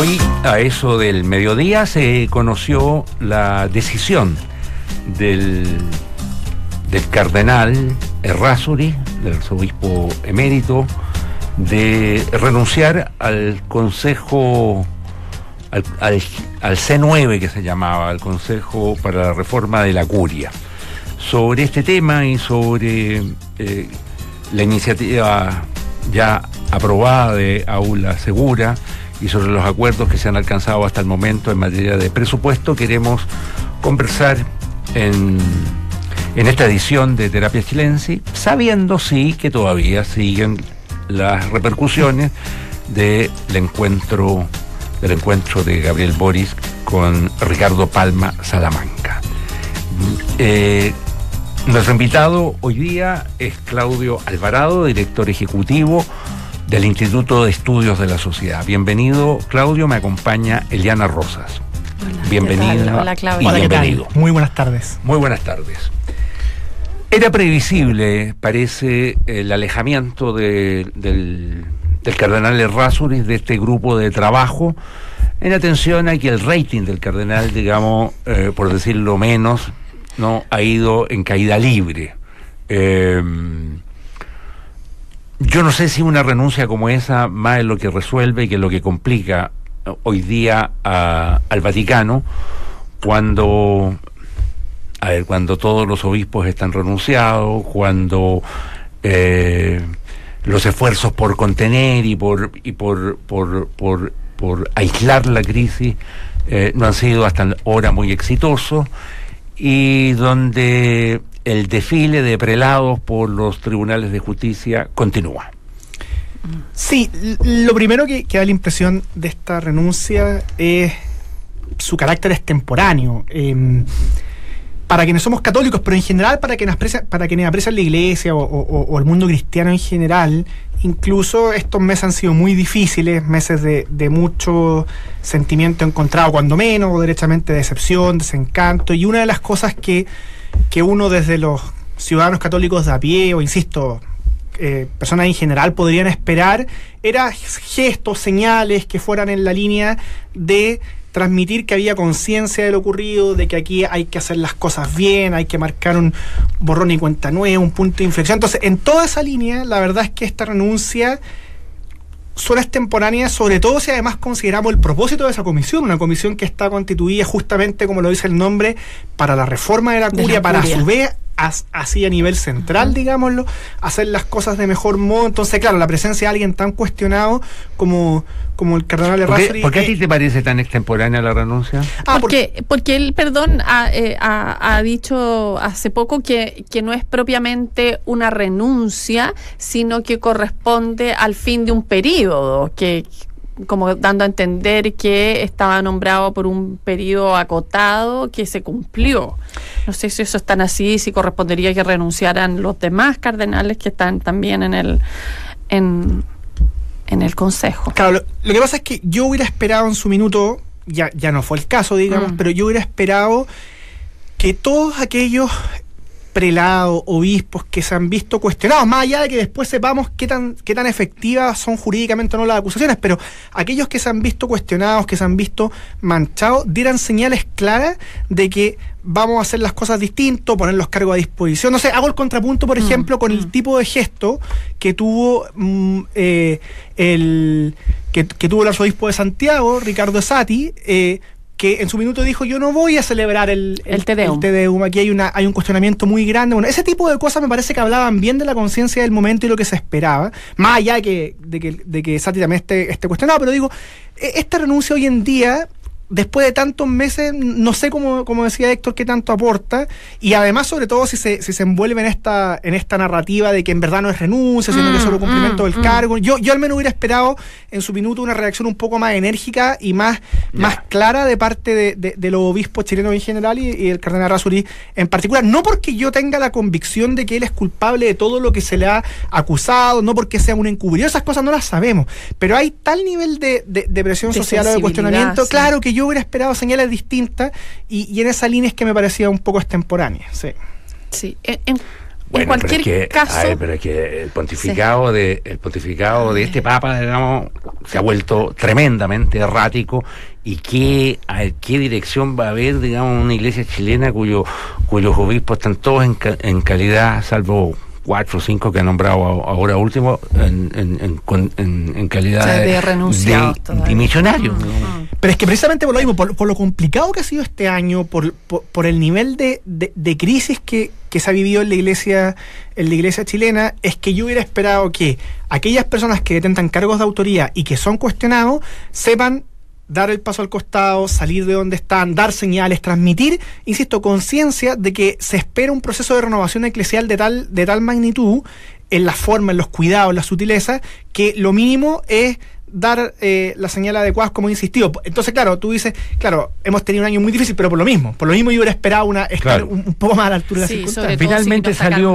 Hoy, a eso del mediodía, se conoció la decisión del cardenal Errázuriz, del arzobispo emérito, de renunciar al Consejo, al C9 que se llamaba, al Consejo para la Reforma de la Curia. Sobre este tema y sobre la iniciativa ya aprobada de Aula Segura y sobre los acuerdos que se han alcanzado hasta el momento en materia de presupuesto, queremos conversar en esta edición de Terapia Chilensis, sabiendo sí que todavía siguen las repercusiones del encuentro de Gabriel Boric con Ricardo Palma Salamanca. Nuestro invitado hoy día es Claudio Alvarado, director ejecutivo del Instituto de Estudios de la Sociedad. Bienvenido, Claudio. Me acompaña Eliana Rosas. Hola, bienvenida. Hola, Claudio. Y bienvenido. Muy buenas tardes. Muy buenas tardes. Era previsible, parece, el alejamiento del cardenal Errázuriz de este grupo de trabajo, en atención a que el rating del cardenal, digamos, por decirlo menos, no ha ido en caída libre. Yo no sé si una renuncia como esa más es lo que resuelve que lo que complica hoy día al Vaticano, cuando todos los obispos están renunciados, cuando los esfuerzos por contener y por aislar la crisis no han sido hasta ahora muy exitosos, y donde el desfile de prelados por los tribunales de justicia continúa. Sí, lo primero que da la impresión de esta renuncia es su carácter extemporáneo. Para quienes somos católicos, pero en general para quienes aprecian la Iglesia o el mundo cristiano en general, incluso estos meses han sido muy difíciles, meses de mucho sentimiento encontrado, cuando menos, o derechamente decepción, desencanto, y una de las cosas que uno desde los ciudadanos católicos de a pie, o insisto, personas en general podrían esperar, era gestos, señales que fueran en la línea de transmitir que había conciencia de lo ocurrido, de que aquí hay que hacer las cosas bien, hay que marcar un borrón y cuenta nueva, un punto de inflexión. Entonces, en toda esa línea, la verdad es que esta renuncia solo es extemporánea, sobre todo si además consideramos el propósito de esa comisión, una comisión que está constituida justamente, como lo dice el nombre, para la reforma de la curia, para a su vez, así a nivel central, digámoslo, hacer las cosas de mejor modo. Entonces, claro, la presencia de alguien tan cuestionado como el cardenal Errázuriz. ¿Por qué a ti te parece tan extemporánea la renuncia? Porque él, ha dicho hace poco que no es propiamente una renuncia, sino que corresponde al fin de un periodo, que como dando a entender que estaba nombrado por un periodo acotado que se cumplió. No sé si eso es tan así, si correspondería que renunciaran los demás cardenales que están también en el Consejo. Claro, lo que pasa es que yo hubiera esperado en su minuto, ya no fue el caso, digamos, pero yo hubiera esperado que todos aquellos prelados, obispos que se han visto cuestionados, más allá de que después sepamos qué tan efectivas son jurídicamente o no las acusaciones, pero aquellos que se han visto cuestionados, que se han visto manchados, dieran señales claras de que vamos a hacer las cosas distinto, poner los cargos a disposición. No sé, hago el contrapunto, por ejemplo, con el tipo de gesto que tuvo que tuvo el arzobispo de Santiago, Ricardo Esati, que en su minuto dijo: yo no voy a celebrar el Te Deum. Aquí hay un cuestionamiento muy grande. Bueno, ese tipo de cosas me parece que hablaban bien de la conciencia del momento y lo que se esperaba, más allá de que Sati también esté cuestionado. Pero digo, esta renuncia hoy en día, después de tantos meses, no sé, como decía Héctor, qué tanto aporta, y además, sobre todo, si se envuelve en esta narrativa de que en verdad no es renuncia, sino que es solo cumplimiento del cargo. Yo al menos hubiera esperado en su minuto una reacción un poco más enérgica y más clara de parte de los obispos chilenos en general y el cardenal Errázuriz en particular. No porque yo tenga la convicción de que él es culpable de todo lo que se le ha acusado, no porque sea un encubridor, esas cosas no las sabemos, pero hay tal nivel de presión social o de cuestionamiento, claro, que yo hubiera esperado señales distintas, y en esa línea es que me parecía un poco extemporánea. Sí. Bueno, en cualquier caso... A ver, pero es que el pontificado de este Papa, digamos, se ha vuelto tremendamente errático. ¿Y a qué dirección va a haber, digamos, una iglesia chilena cuyos obispos están todos en calidad, salvo 4 o 5 que ha nombrado ahora último, en calidad de renunciados de misionarios? Pero es que precisamente por lo mismo, por lo complicado que ha sido este año, por el nivel de crisis que se ha vivido en la iglesia chilena, es que yo hubiera esperado que aquellas personas que detentan cargos de autoría y que son cuestionados sepan dar el paso al costado, salir de donde están, dar señales, transmitir, insisto, conciencia de que se espera un proceso de renovación eclesial de tal magnitud, en la forma, en los cuidados, en la sutileza, que lo mínimo es dar la señal adecuada, como he insistido. Entonces, claro, tú dices, claro, hemos tenido un año muy difícil, pero por lo mismo yo hubiera esperado estar un poco más a la altura de la circunstancia. Finalmente salió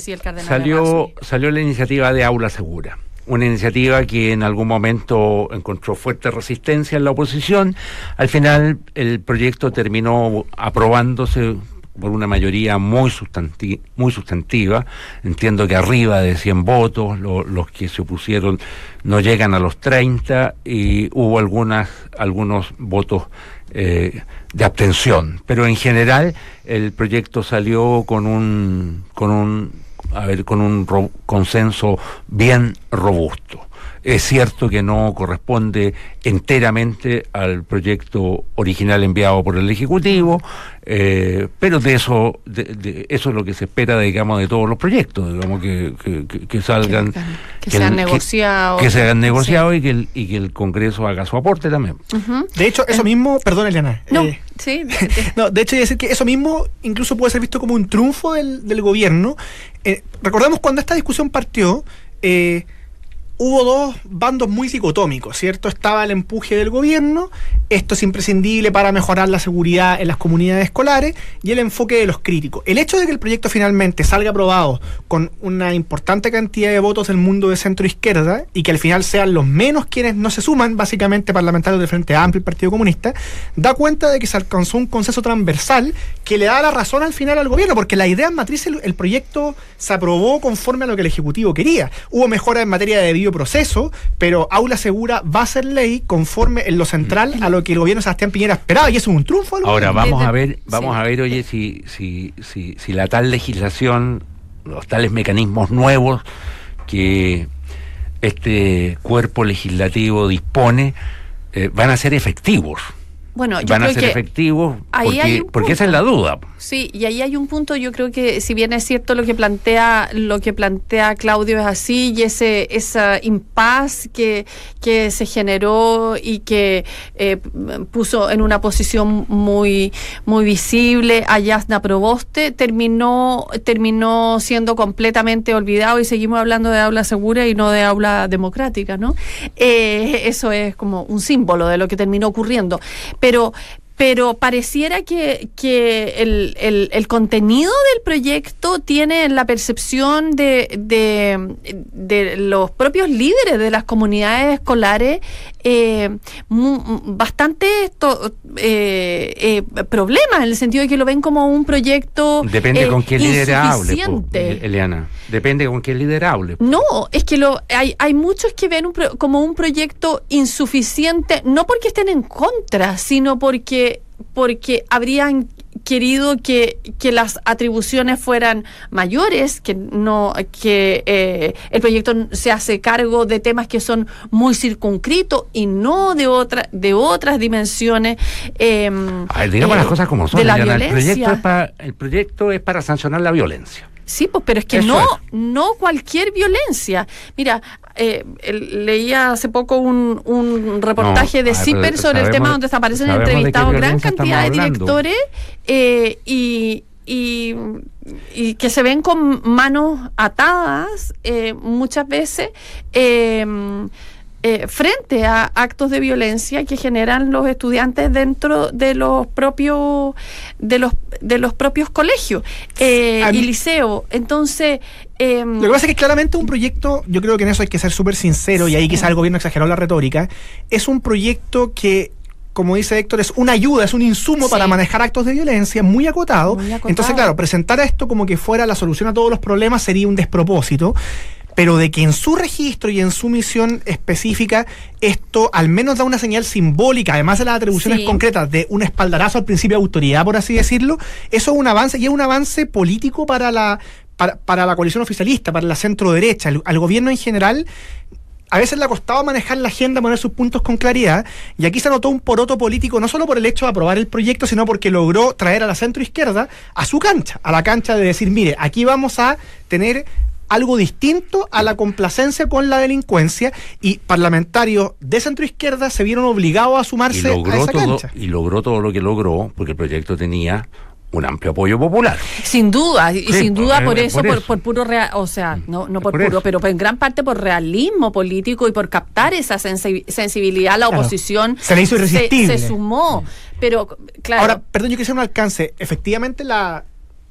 la iniciativa de Aula Segura. Una iniciativa que en algún momento encontró fuerte resistencia en la oposición. Al final el proyecto terminó aprobándose por una mayoría muy sustantiva. Entiendo que arriba de 100 votos, los que se opusieron no llegan a los 30, y hubo algunos votos de abstención. Pero en general el proyecto salió con un consenso bien robusto. Es cierto que no corresponde enteramente al proyecto original enviado por el Ejecutivo, pero eso es lo que se espera, digamos, de todos los proyectos, digamos, que salgan, que sean negociados, que se hagan negociados, sí. y que el Congreso haga su aporte también. De hecho, eso mismo, perdón, Eliana. Sí. No, de hecho, iba a decir que eso mismo incluso puede ser visto como un triunfo del gobierno. Recordemos cuando esta discusión partió, hubo dos bandos muy dicotómicos, ¿cierto? Estaba el empuje del gobierno, esto es imprescindible para mejorar la seguridad en las comunidades escolares, y el enfoque de los críticos. El hecho de que el proyecto finalmente salga aprobado con una importante cantidad de votos del mundo de centro-izquierda, y que al final sean los menos quienes no se suman, básicamente parlamentarios del Frente Amplio y el Partido Comunista, da cuenta de que se alcanzó un consenso transversal que le da la razón al final al gobierno, porque la idea en matriz, el proyecto se aprobó conforme a lo que el Ejecutivo quería. Hubo mejoras en materia de debido proceso, pero Aula Segura va a ser ley conforme en lo central a lo que el gobierno de Sebastián Piñera esperaba, y eso es un triunfo. Ahora vamos a ver, oye, si la tal legislación, los tales mecanismos nuevos que este cuerpo legislativo dispone, van a ser efectivos. Bueno, yo van creo a ser que efectivos porque esa es la duda. Sí, y ahí hay un punto. Yo creo que si bien es cierto lo que plantea Claudio es así, y esa impas que se generó y que puso en una posición muy muy visible a Yasna Proboste, terminó siendo completamente olvidado, y seguimos hablando de aula segura y no de aula democrática, ¿no? Eso es como un símbolo de lo que terminó ocurriendo. Pero pareciera que el contenido del proyecto tiene la percepción de los propios líderes de las comunidades escolares bastante problemas, en el sentido de que lo ven como un proyecto depende con qué líder hable, Eliana. Depende con qué líder hable. No, es que hay muchos que ven como un proyecto insuficiente, no porque estén en contra, sino porque habrían querido que las atribuciones fueran mayores, que el proyecto se hace cargo de temas que son muy circunscritos y no de otras dimensiones. Digamos las cosas como son. De la violencia. El proyecto es para sancionar la violencia. Sí, pues, pero es que no cualquier violencia. Mira, leía hace poco un reportaje de CIPER sobre el tema, donde aparecen entrevistados gran cantidad de directores y que se ven con manos atadas muchas veces frente a actos de violencia que generan los estudiantes dentro de los propios colegios y liceos. Entonces lo que pasa es que claramente un proyecto, yo creo que en eso hay que ser súper sincero, y ahí quizás el gobierno exageró la retórica, es un proyecto que como dice Héctor, es una ayuda, es un insumo para manejar actos de violencia muy acotado. Entonces, claro, presentar esto como que fuera la solución a todos los problemas sería un despropósito. Pero de que en su registro y en su misión específica esto al menos da una señal simbólica, además de las atribuciones concretas, de un espaldarazo al principio de autoridad, por así decirlo, eso es un avance, y es un avance político para la coalición oficialista, para la centro derecha, al gobierno en general. A veces le ha costado manejar la agenda, poner sus puntos con claridad, y aquí se notó un poroto político, no solo por el hecho de aprobar el proyecto, sino porque logró traer a la centro izquierda a su cancha, a la cancha de decir, mire, aquí vamos a tener algo distinto a la complacencia con la delincuencia, y parlamentarios de centroizquierda se vieron obligados a sumarse a esa cancha. Y logró todo lo que logró, porque el proyecto tenía un amplio apoyo popular. Sin duda, y sin duda por eso. Por puro no por puro, pero en gran parte por realismo político y por captar esa sensibilidad, la oposición se le hizo irresistible. Se sumó, pero claro. Ahora, perdón, yo quisiera un alcance. Efectivamente la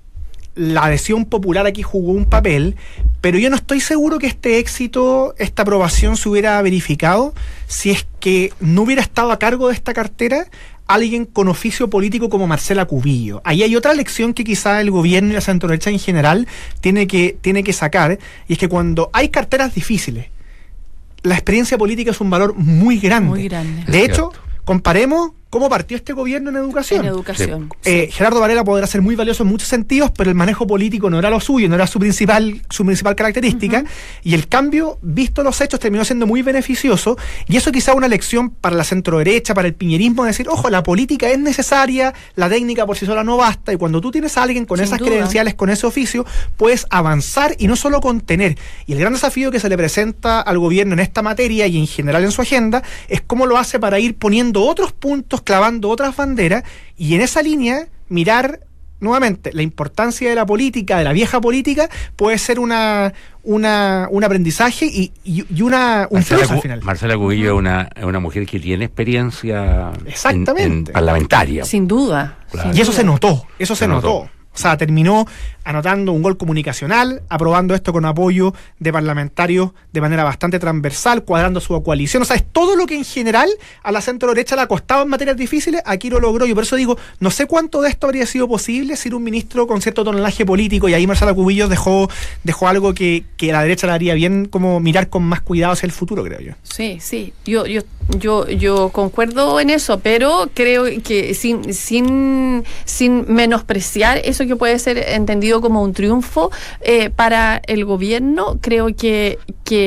adhesión popular aquí jugó un papel, pero yo no estoy seguro que este éxito, esta aprobación se hubiera verificado si es que no hubiera estado a cargo de esta cartera alguien con oficio político como Marcela Cubillo. Ahí hay otra lección que quizá el gobierno y la centroderecha en general tiene que sacar, y es que cuando hay carteras difíciles, la experiencia política es un valor muy grande. Muy grande. De hecho, comparemos cómo partió este gobierno en educación. Gerardo Varela podrá ser muy valioso en muchos sentidos, pero el manejo político no era lo suyo, no era su principal característica, y el cambio, visto los hechos, terminó siendo muy beneficioso, y eso quizá una lección para la centroderecha, para el piñerismo, de decir, ojo, la política es necesaria, la técnica por sí sola no basta, y cuando tú tienes a alguien con esas credenciales, con ese oficio, puedes avanzar y no solo contener. Y el gran desafío que se le presenta al gobierno en esta materia y en general en su agenda es cómo lo hace para ir poniendo otros puntos, clavando otras banderas, y en esa línea mirar nuevamente la importancia de la política, de la vieja política, puede ser un aprendizaje y un plus al final. Marcela Cubillo es una mujer que tiene experiencia en parlamentaria. Sin duda. Claro. Y eso se notó. O sea, terminó anotando un gol comunicacional, aprobando esto con apoyo de parlamentarios de manera bastante transversal, cuadrando su coalición. O sea, es todo lo que en general a la centro derecha le ha costado en materias difíciles, aquí lo logró. Yo por eso digo, no sé cuánto de esto habría sido posible sin un ministro con cierto tonelaje político, y ahí Marcela Cubillo dejó algo que a la derecha le haría bien, como mirar con más cuidado hacia el futuro, creo yo. Sí. Yo concuerdo en eso, pero creo que sin menospreciar eso que puede ser entendido como un triunfo para el gobierno, creo que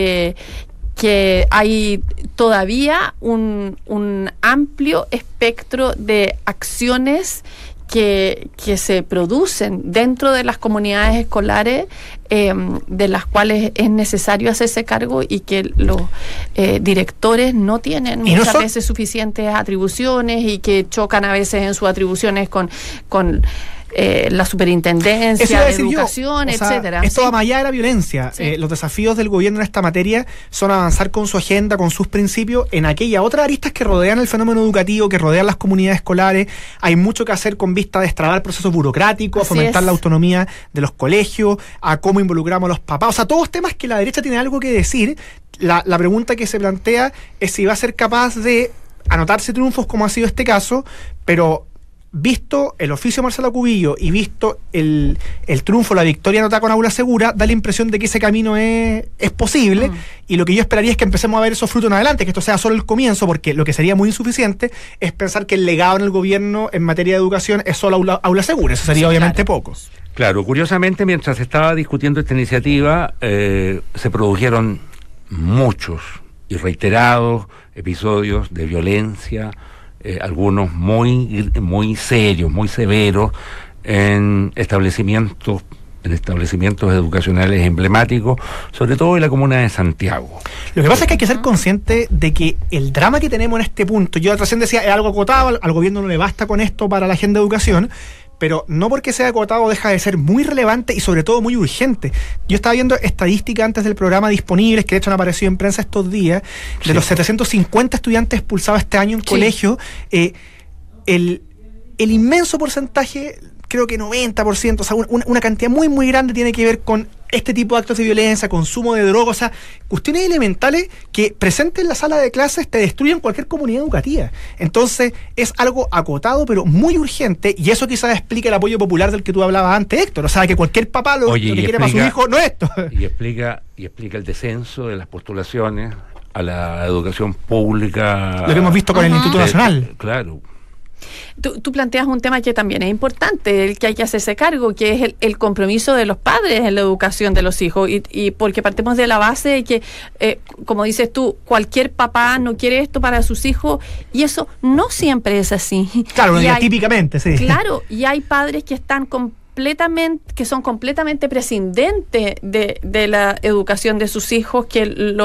hay todavía un amplio espectro de acciones que se producen dentro de las comunidades escolares, de las cuales es necesario hacerse cargo, y que los directores no tienen muchas veces suficientes atribuciones, y que chocan a veces en sus atribuciones con la superintendencia de educación, etcétera. Esto va más allá de la violencia. Los desafíos del gobierno en esta materia son avanzar con su agenda, con sus principios, en aquellas otras aristas que rodean el fenómeno educativo, que rodean las comunidades escolares. Hay mucho que hacer con vista a destrabar procesos burocráticos, a fomentar la autonomía de los colegios, a cómo involucramos a los papás. O sea, todos temas que la derecha tiene algo que decir. La pregunta que se plantea es si va a ser capaz de anotarse triunfos, como ha sido este caso, pero visto el oficio de Marcela Cubillo y visto el triunfo, la victoria anotada con Aula Segura, da la impresión de que ese camino es posible, y lo que yo esperaría es que empecemos a ver esos frutos en adelante, que esto sea solo el comienzo, porque lo que sería muy insuficiente es pensar que el legado en el gobierno en materia de educación es solo Aula Segura. Eso sería obviamente poco. Claro, curiosamente, mientras se estaba discutiendo esta iniciativa, se produjeron muchos y reiterados episodios de violencia, algunos muy serios, muy severos, en establecimientos educacionales emblemáticos, sobre todo en la comuna de Santiago. Lo que pasa es que hay que ser consciente de que el drama que tenemos en este punto, yo recién decía, es algo acotado, al gobierno no le basta con esto para la agenda de educación, pero no porque sea acotado deja de ser muy relevante y sobre todo muy urgente. Yo estaba viendo estadísticas antes del programa disponibles, que de hecho han aparecido en prensa estos días, de los 750 estudiantes expulsados este año en colegio, el inmenso porcentaje, creo que 90%, o sea, una cantidad muy, muy grande tiene que ver con este tipo de actos de violencia, consumo de drogas, o sea, cuestiones elementales que presentes en la sala de clases te destruyen cualquier comunidad educativa. Entonces, es algo acotado, pero muy urgente, y eso quizás explica el apoyo popular del que tú hablabas antes, Héctor. O sea, que cualquier papá lo que quiere para su hijo no es esto. Y explica el descenso de las postulaciones a la educación pública. Lo que hemos visto con el Instituto Nacional. Claro. Tú planteas un tema que también es importante, el que hay que hacerse cargo, que es el compromiso de los padres en la educación de los hijos, y porque partimos de la base de que, como dices tú, cualquier papá no quiere esto para sus hijos, y eso no siempre es así. Claro, típicamente, sí. Claro, y hay padres que están que son completamente prescindentes de la educación de sus hijos, que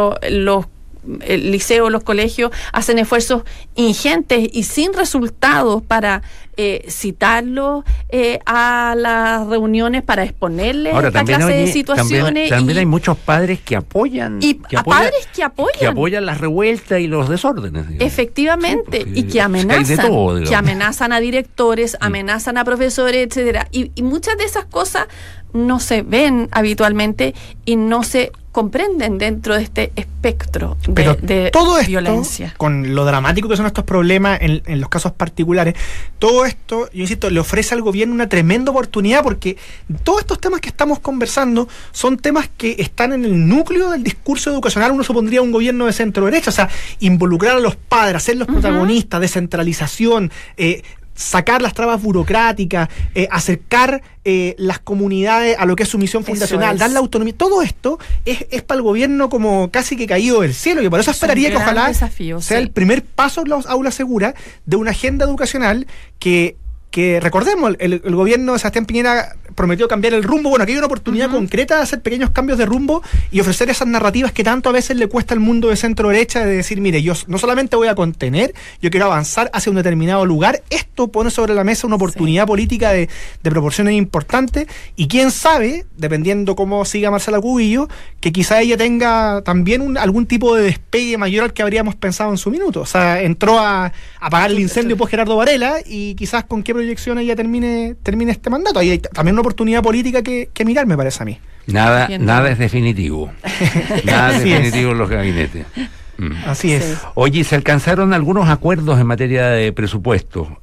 el liceo, los colegios hacen esfuerzos ingentes y sin resultados para citarlos a las reuniones, para exponerles esta clase de situaciones. También hay muchos padres que apoyan. Padres que apoyan las revueltas y los desórdenes. Digamos. Efectivamente, sí, y que amenazan, todo, que amenazan a directores, amenazan a profesores, etcétera. Y muchas de esas cosas no se ven habitualmente y no se comprenden dentro de este espectro de todo esto, violencia. Con lo dramático que son estos problemas en los casos particulares, todo esto, yo insisto, le ofrece al gobierno una tremenda oportunidad, porque todos estos temas que estamos conversando son temas que están en el núcleo del discurso educacional. Uno supondría un gobierno de centro derecha, o sea, involucrar a los padres, hacerlos protagonistas, descentralización, sacar las trabas burocráticas, acercar las comunidades a lo que es su misión fundacional, dar la autonomía. Todo esto es para el gobierno como casi que caído del cielo, y por eso esperaría que ojalá sea el primer paso en las aulas seguras de una agenda educacional que recordemos, el gobierno de Sebastián Piñera prometió cambiar el rumbo. Bueno, aquí hay una oportunidad concreta de hacer pequeños cambios de rumbo y ofrecer esas narrativas que tanto a veces le cuesta al mundo de centro derecha, de decir, mire, yo no solamente voy a contener, yo quiero avanzar hacia un determinado lugar. Esto pone sobre la mesa una oportunidad política de proporciones importantes, y quién sabe, dependiendo cómo siga Marcela Cubillo, que quizá ella tenga también algún tipo de despegue mayor al que habríamos pensado en su minuto. O sea, entró a apagar el incendio por Gerardo Varela, y quizás con qué proyección ella termine este mandato. Ahí hay también una oportunidad política que mirar, me parece a mí. Nada es definitivo. Nada es definitivo en los gabinetes. Así es. Oye, se alcanzaron algunos acuerdos en materia de presupuesto.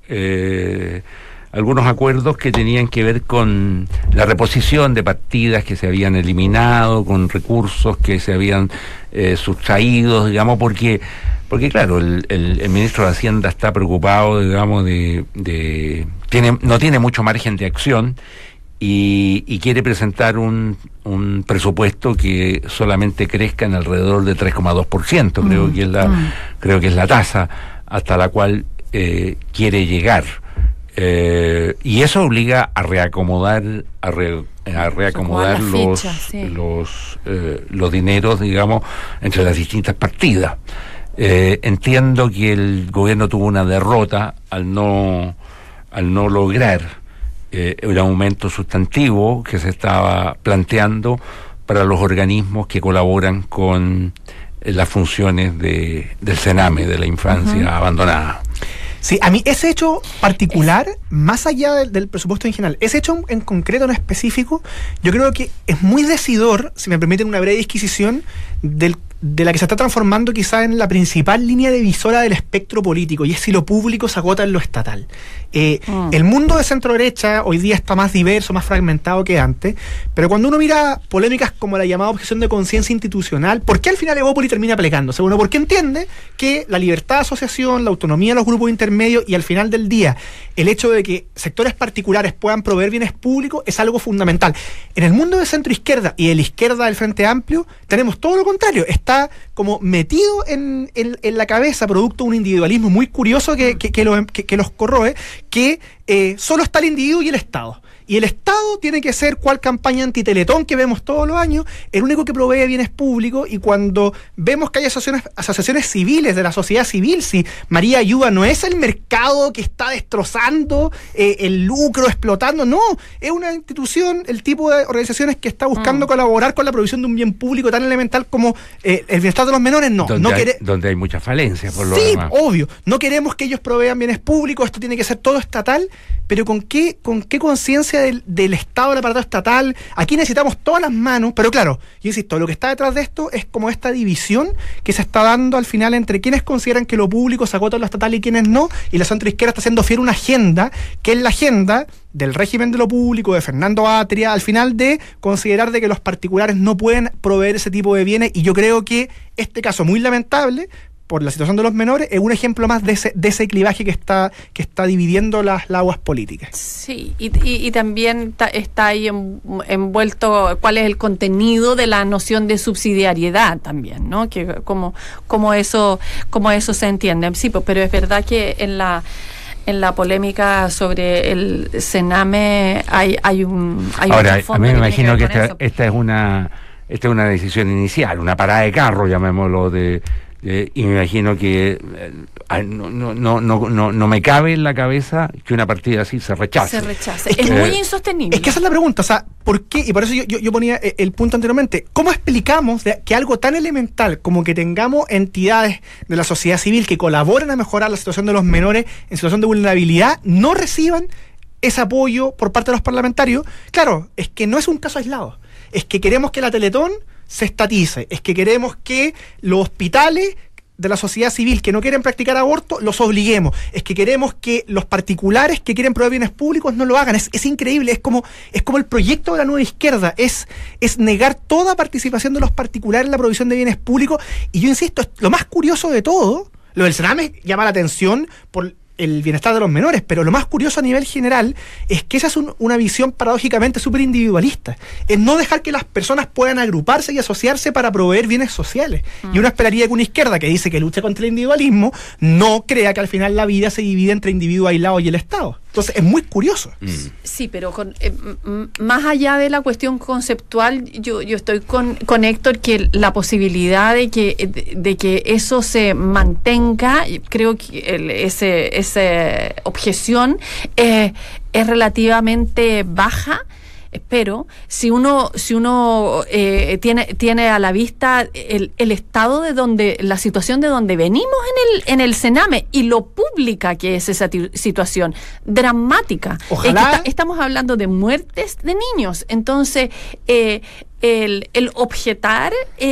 Algunos acuerdos que tenían que ver con la reposición de partidas que se habían eliminado, con recursos que se habían sustraído, digamos, porque claro, el ministro de Hacienda está preocupado, digamos, no tiene mucho margen de acción, y quiere presentar un presupuesto que solamente crezca en alrededor de 3,2%, creo que es la tasa hasta la cual quiere llegar. Y eso obliga a reacomodar los dineros, digamos, entre las distintas partidas. Entiendo que el gobierno tuvo una derrota al no lograr el aumento sustantivo que se estaba planteando para los organismos que colaboran con las funciones del Sename, de la infancia abandonada. Sí, a mí ese hecho particular, más allá del presupuesto en general, ese hecho en concreto, en específico, yo creo que es muy decidor, si me permiten una breve disquisición, de la que se está transformando quizá en la principal línea divisora del espectro político, y es si lo público se agota en lo estatal. El mundo de centro derecha hoy día está más diverso, más fragmentado que antes, pero cuando uno mira polémicas como la llamada objeción de conciencia institucional, ¿por qué al final Evópoli termina plecándose? Bueno, porque entiende que la libertad de asociación, la autonomía de los grupos intermedios, y al final del día el hecho de que sectores particulares puedan proveer bienes públicos es algo fundamental. En el mundo de centro izquierda y de la izquierda del Frente Amplio tenemos todo lo contrario. Está como metido en la cabeza, producto de un individualismo muy curioso que los corroe, que solo está el individuo y el Estado. Y el Estado tiene que ser, cual campaña antiteletón que vemos todos los años, el único que provee bienes públicos. Y cuando vemos que hay asociaciones civiles de la sociedad civil, si María Ayuda no es el mercado que está destrozando el lucro, explotando, no, es una institución, el tipo de organizaciones que está buscando colaborar con la provisión de un bien público tan elemental como el bienestar de los menores, no. Donde hay muchas falencias, por lo sí, demás. Obvio, no queremos que ellos provean bienes públicos, esto tiene que ser todo estatal, pero ¿con qué conciencia del Estado, del aparato estatal? Aquí necesitamos todas las manos, pero claro, yo insisto, lo que está detrás de esto es como esta división que se está dando al final entre quienes consideran que lo público se agota en lo estatal y quienes no, y la centroizquierda está haciendo fiel una agenda, que es la agenda del régimen de lo público, de Fernando Atria, al final de considerar de que los particulares no pueden proveer ese tipo de bienes, y yo creo que este caso muy lamentable por la situación de los menores es un ejemplo más de ese clivaje que está dividiendo las aguas políticas. Sí, y también está ahí envuelto cuál es el contenido de la noción de subsidiariedad también, ¿no? Que como eso se entiende. Sí, pues, pero es verdad que en la polémica sobre el Sename hay un Ahora, a mí me imagino que esta es una decisión inicial, una parada de carro, llamémoslo, y me imagino que no me cabe en la cabeza que una partida así se rechace. Es muy insostenible. Es que esa es la pregunta, o sea, ¿por qué? Y por eso yo ponía el punto anteriormente. ¿Cómo explicamos que algo tan elemental como que tengamos entidades de la sociedad civil que colaboren a mejorar la situación de los menores en situación de vulnerabilidad no reciban ese apoyo por parte de los parlamentarios? Claro, es que no es un caso aislado. Es que queremos que la Teletón se estatice, es que queremos que los hospitales de la sociedad civil que no quieren practicar aborto los obliguemos, es que queremos que los particulares que quieren proveer bienes públicos no lo hagan. Es increíble, es como el proyecto de la nueva izquierda, es negar toda participación de los particulares en la provisión de bienes públicos. Y yo insisto, lo más curioso de todo, lo del Sename llama la atención por el bienestar de los menores, pero lo más curioso a nivel general es que esa es una visión paradójicamente súper individualista, es no dejar que las personas puedan agruparse y asociarse para proveer bienes sociales. Y uno esperaría que una izquierda que dice que lucha contra el individualismo no crea que al final la vida se divide entre individuos aislados y el Estado. Entonces es muy curioso. Sí, pero más allá de la cuestión conceptual, yo estoy con Héctor, que la posibilidad de que eso se mantenga, creo que esa objeción es relativamente baja. Pero si uno tiene a la vista el estado de donde, la situación de donde venimos en el Sename y lo pública que es esa situación, dramática. Ojalá. Estamos hablando de muertes de niños. Entonces, el objetar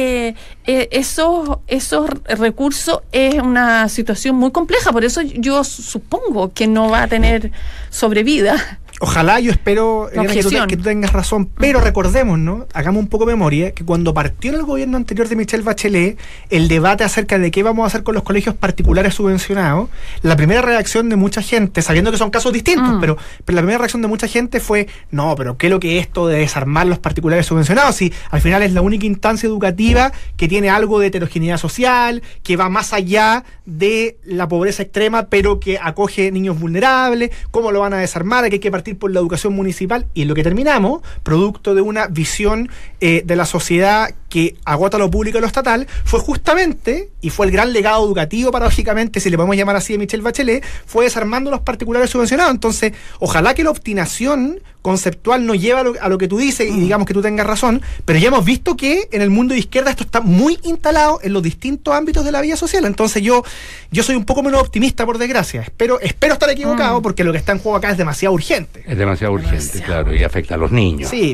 esos recursos es una situación muy compleja. Por eso yo supongo que no va a tener sobrevida. Ojalá, yo espero, Elena, que tú tengas razón, pero recordemos, ¿no? Hagamos un poco de memoria, que cuando partió en el gobierno anterior de Michelle Bachelet el debate acerca de qué vamos a hacer con los colegios particulares subvencionados, la primera reacción de mucha gente, sabiendo que son casos distintos, pero la primera reacción de mucha gente fue, no, pero ¿qué es lo que es esto de desarmar los particulares subvencionados? Si al final es la única instancia educativa que tiene algo de heterogeneidad social, que va más allá de la pobreza extrema, pero que acoge niños vulnerables, ¿cómo lo van a desarmar? Que hay que partir por la educación municipal, y en lo que terminamos, producto de una visión de la sociedad que agota lo público y lo estatal, fue justamente, y fue el gran legado educativo, paradójicamente, si le podemos llamar así, de Michelle Bachelet, fue desarmando los particulares subvencionados. Entonces, ojalá que la obstinación conceptual no lleve a lo que tú dices, y digamos que tú tengas razón, pero ya hemos visto que en el mundo de izquierda esto está muy instalado en los distintos ámbitos de la vida social. Entonces yo soy un poco menos optimista, por desgracia. Espero estar equivocado, porque lo que está en juego acá es demasiado urgente. Es demasiado urgente, claro, y afecta a los niños. Sí.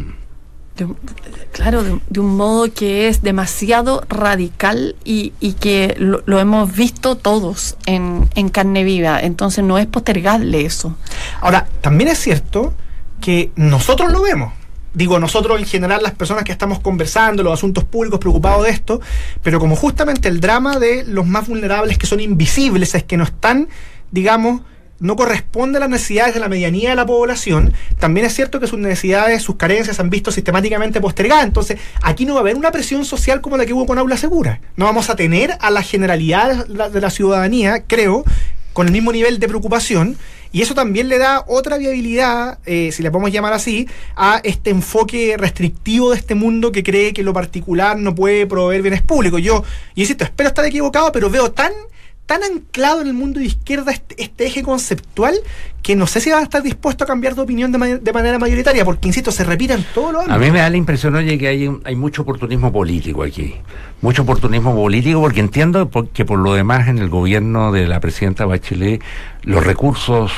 De un modo que es demasiado radical y que lo hemos visto todos en carne viva. Entonces no es postergable eso. Ahora, también es cierto que nosotros lo vemos. Digo, nosotros en general, las personas que estamos conversando, los asuntos públicos, preocupados de esto, pero como justamente el drama de los más vulnerables, que son invisibles, es que no están, digamos, no corresponde a las necesidades de la medianía de la población, también es cierto que sus necesidades, sus carencias han visto sistemáticamente postergadas. Entonces, aquí no va a haber una presión social como la que hubo con Aula Segura. No vamos a tener a la generalidad de la ciudadanía, creo, con el mismo nivel de preocupación, Y eso también le da otra viabilidad, si le podemos llamar así, a este enfoque restrictivo de este mundo que cree que lo particular no puede proveer bienes públicos. Yo insisto, espero estar equivocado, pero veo tan anclado en el mundo de izquierda este eje conceptual que no sé si van a estar dispuestos a cambiar de opinión de manera mayoritaria, porque, insisto, se repiten todos los años. A mí me da la impresión, oye, que hay mucho oportunismo político aquí. Mucho oportunismo político, porque entiendo que por lo demás en el gobierno de la presidenta Bachelet los recursos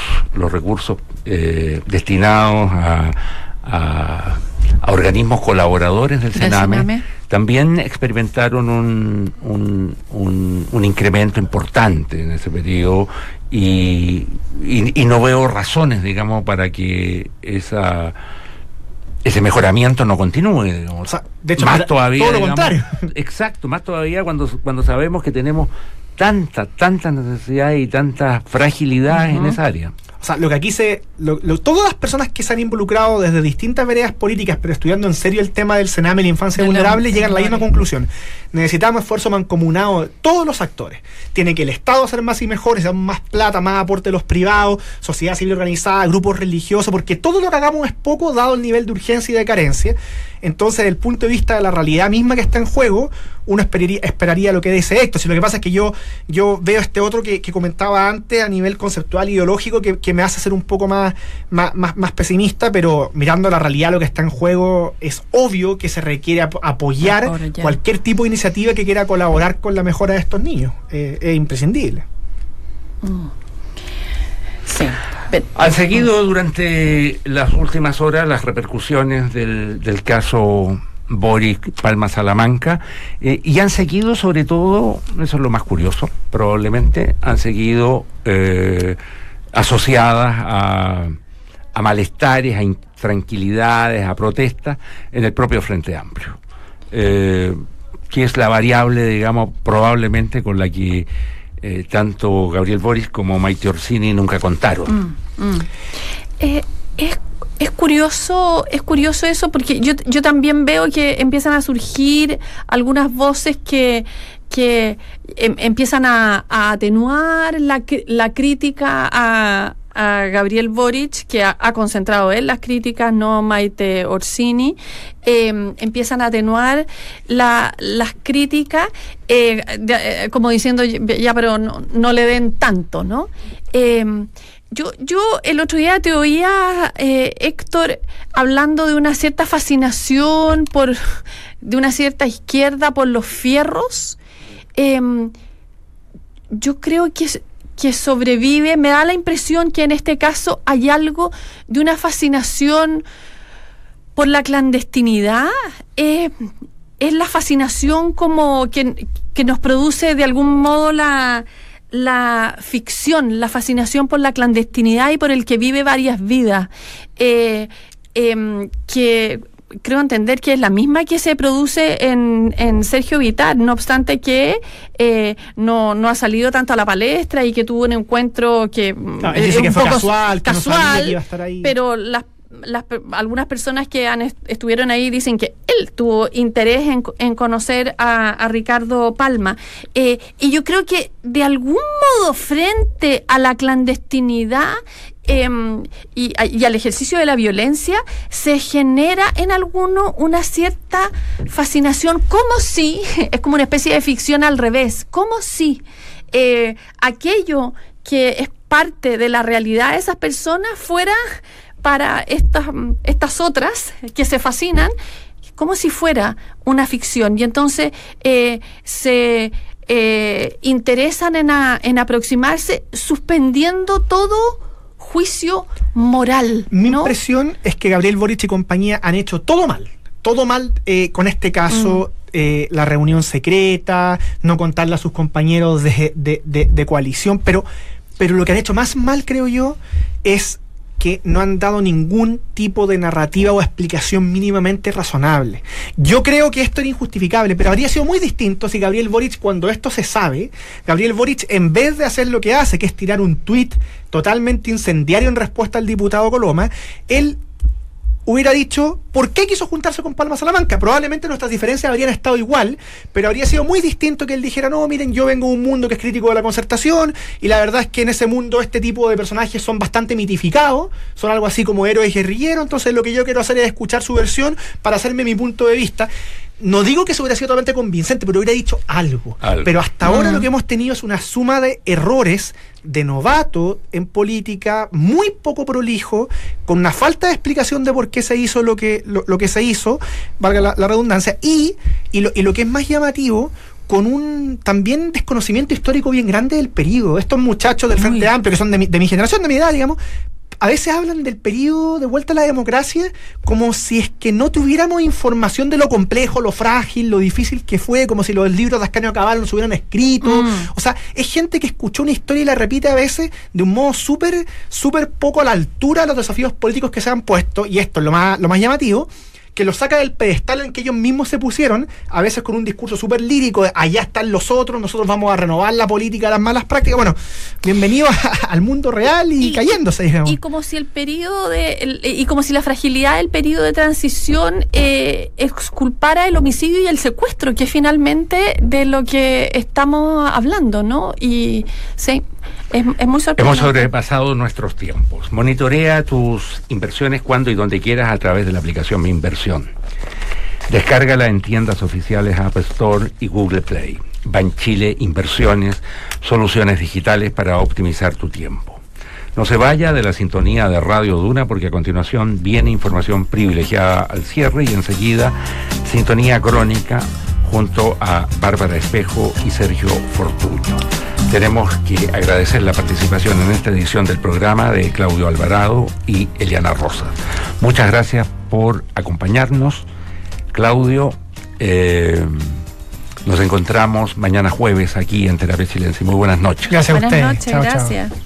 destinados a organismos colaboradores del Sename también experimentaron un incremento importante en ese periodo y no veo razones, digamos, para que ese mejoramiento no continúe, digamos. O sea, de hecho, más todavía, todo lo digamos, contrario. Exacto, más todavía cuando sabemos que tenemos tanta necesidad y tanta fragilidad en esa área. O sea, lo que aquí todas las personas que se han involucrado desde distintas veredas políticas, pero estudiando en serio el tema del Sename y la infancia vulnerable, llegan a la misma conclusión. Necesitamos esfuerzo mancomunado de todos los actores. Tiene que el Estado hacer más y mejor, hacer más plata, más aporte de los privados, sociedad civil organizada, grupos religiosos, porque todo lo que hagamos es poco dado el nivel de urgencia y de carencia. Entonces, desde el punto de vista de la realidad misma que está en juego, uno esperaría lo que dé ese éxito. Si lo que pasa es que yo veo este otro que comentaba antes a nivel conceptual ideológico que me hace ser un poco más pesimista, pero mirando la realidad, lo que está en juego, es obvio que se requiere apoyar cualquier tipo de iniciativa que quiera colaborar con la mejora de estos niños. Es imprescindible. Sí. Han seguido durante las últimas horas las repercusiones del caso Boric Palma Salamanca, y han seguido, sobre todo, eso es lo más curioso, probablemente han seguido asociadas a malestares, a intranquilidades, a protestas en el propio Frente Amplio, que es la variable, digamos, probablemente con la que tanto Gabriel Boric como Maite Orsini nunca contaron. Es curioso eso, porque yo también veo que empiezan a surgir algunas voces que empiezan a atenuar la crítica a Gabriel Boric, que ha concentrado él las críticas, no Maite Orsini. Empiezan a atenuar las críticas, como diciendo, ya, pero no le den tanto, ¿no? Yo el otro día te oía, Héctor, hablando de una cierta fascinación de una cierta izquierda por los fierros. Yo creo que sobrevive, me da la impresión que en este caso hay algo de una fascinación por la clandestinidad. Es la fascinación como que nos produce de algún modo la ficción, la fascinación por la clandestinidad y por el que vive varias vidas, que creo entender que es la misma que se produce en Sergio Vittar, no obstante que no ha salido tanto a la palestra y que tuvo un encuentro que dice que un fue poco casual, que no sabía que iba a estar ahí. Pero algunas personas que estuvieron ahí dicen que él tuvo interés en conocer a Ricardo Palma, y yo creo que de algún modo frente a la clandestinidad y al ejercicio de la violencia se genera en alguno una cierta fascinación, como si es como una especie de ficción al revés, como si aquello que es parte de la realidad de esas personas fuera para estas otras que se fascinan, como si fuera una ficción. Y entonces se interesan en aproximarse suspendiendo todo juicio moral, ¿no? Mi impresión es que Gabriel Boric y compañía han hecho todo mal con este caso. La reunión secreta, no contarle a sus compañeros de coalición, pero lo que han hecho más mal, creo yo, es que no han dado ningún tipo de narrativa o explicación mínimamente razonable. Yo creo que esto era injustificable, pero habría sido muy distinto si Gabriel Boric, cuando esto se sabe, Gabriel Boric, en vez de hacer lo que hace, que es tirar un tuit totalmente incendiario en respuesta al diputado Coloma, él hubiera dicho por qué quiso juntarse con Palma Salamanca. Probablemente nuestras diferencias habrían estado igual, pero habría sido muy distinto que él dijera, no, miren, yo vengo de un mundo que es crítico de la concertación, y la verdad es que en ese mundo este tipo de personajes son bastante mitificados, son algo así como héroes guerrilleros, entonces lo que yo quiero hacer es escuchar su versión para hacerme mi punto de vista. No digo que eso hubiera sido totalmente convincente, pero hubiera dicho algo. Pero hasta ahora lo que hemos tenido es una suma de errores de novato en política, muy poco prolijo, con una falta de explicación de por qué se hizo lo que se hizo, valga la redundancia, y lo que es más llamativo, con un también desconocimiento histórico bien grande del periodo. Estos muchachos del Frente Amplio, que son de mi generación, de mi edad, digamos, a veces hablan del periodo de vuelta a la democracia como si es que no tuviéramos información de lo complejo, lo frágil, lo difícil que fue, como si los libros de Ascanio Cabal no se hubieran escrito. O sea, es gente que escuchó una historia y la repite a veces de un modo súper poco a la altura de los desafíos políticos que se han puesto, y esto es lo más llamativo, que los saca del pedestal en que ellos mismos se pusieron, a veces con un discurso súper lírico de allá están los otros, nosotros vamos a renovar la política de las malas prácticas. Bueno, bienvenido al mundo real y cayéndose, digamos. Y como si el periodo y como si la fragilidad del periodo de transición exculpara el homicidio y el secuestro, que es finalmente de lo que estamos hablando, ¿no? Y sí, es muy sorprendente. Hemos sobrepasado nuestros tiempos. Monitorea tus inversiones cuando y donde quieras a través de la aplicación Mi Inversión. Descárgala en tiendas oficiales App Store y Google Play. Banchile Inversiones, soluciones digitales para optimizar tu tiempo. No se vaya de la sintonía de Radio Duna, porque a continuación viene información privilegiada al cierre y enseguida sintonía crónica junto a Bárbara Espejo y Sergio Fortuño. Tenemos que agradecer la participación en esta edición del programa de Claudio Alvarado y Eliana Rosas. Muchas gracias por acompañarnos, Claudio. Nos encontramos mañana jueves aquí en Terapia Chilense. Muy buenas noches. Gracias a usted. Buenas noches, gracias.